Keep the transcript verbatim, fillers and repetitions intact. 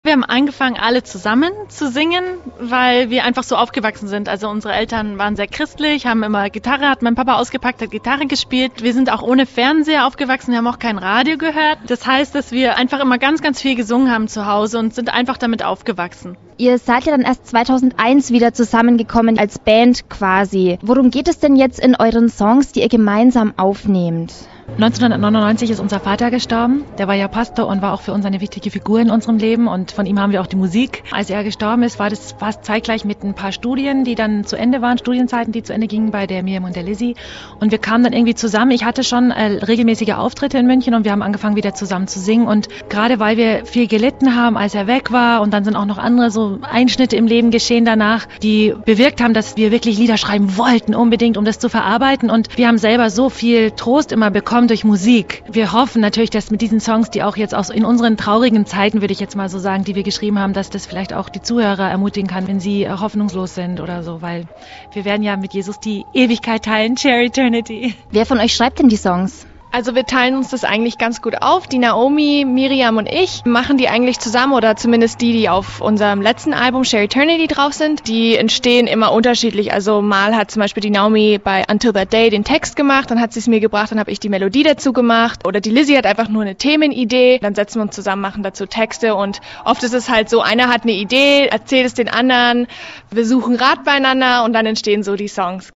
Wir haben angefangen, alle zusammen zu singen, weil wir einfach so aufgewachsen sind. Also unsere Eltern waren sehr christlich, haben immer Gitarre, hat mein Papa ausgepackt, hat Gitarre gespielt. Wir sind auch ohne Fernseher aufgewachsen, wir haben auch kein Radio gehört. Das heißt, dass wir einfach immer ganz, ganz viel gesungen haben zu Hause und sind einfach damit aufgewachsen. Ihr seid ja dann erst zweitausendeins wieder zusammengekommen als Band quasi. Worum geht es denn jetzt in euren Songs, die ihr gemeinsam aufnehmt? neunzehnhundertneunundneunzig ist unser Vater gestorben. Der war ja Pastor und war auch für uns eine wichtige Figur in unserem Leben und von ihm haben wir auch die Musik. Als er gestorben ist, war das fast zeitgleich mit ein paar Studien, die dann zu Ende waren, Studienzeiten, die zu Ende gingen bei der Miriam und der Lizzie. Und wir kamen dann irgendwie zusammen. Ich hatte schon äh, regelmäßige Auftritte in München und wir haben angefangen wieder zusammen zu singen. Und gerade weil wir viel gelitten haben, als er weg war und dann sind auch noch andere so Einschnitte im Leben geschehen danach, die bewirkt haben, dass wir wirklich Lieder schreiben wollten unbedingt, um das zu verarbeiten. Und wir haben selber so viel Trost immer bekommen durch Musik. Wir hoffen natürlich, dass mit diesen Songs, die auch jetzt auch in unseren traurigen Zeiten, würde ich jetzt mal so sagen, die wir geschrieben haben, dass das vielleicht auch die Zuhörer ermutigen kann, wenn sie hoffnungslos sind oder so, weil wir werden ja mit Jesus die Ewigkeit teilen, Share Eternity. Wer von euch schreibt denn die Songs? Also wir teilen uns das eigentlich ganz gut auf. Die Naomi, Miriam und ich machen die eigentlich zusammen oder zumindest die, die auf unserem letzten Album Share Eternity drauf sind. Die entstehen immer unterschiedlich. Also mal hat zum Beispiel die Naomi bei Until That Day den Text gemacht, dann hat sie es mir gebracht, dann habe ich die Melodie dazu gemacht. Oder die Lizzie hat einfach nur eine Themenidee, dann setzen wir uns zusammen, machen dazu Texte und oft ist es halt so, einer hat eine Idee, erzählt es den anderen, wir suchen Rat beieinander und dann entstehen so die Songs.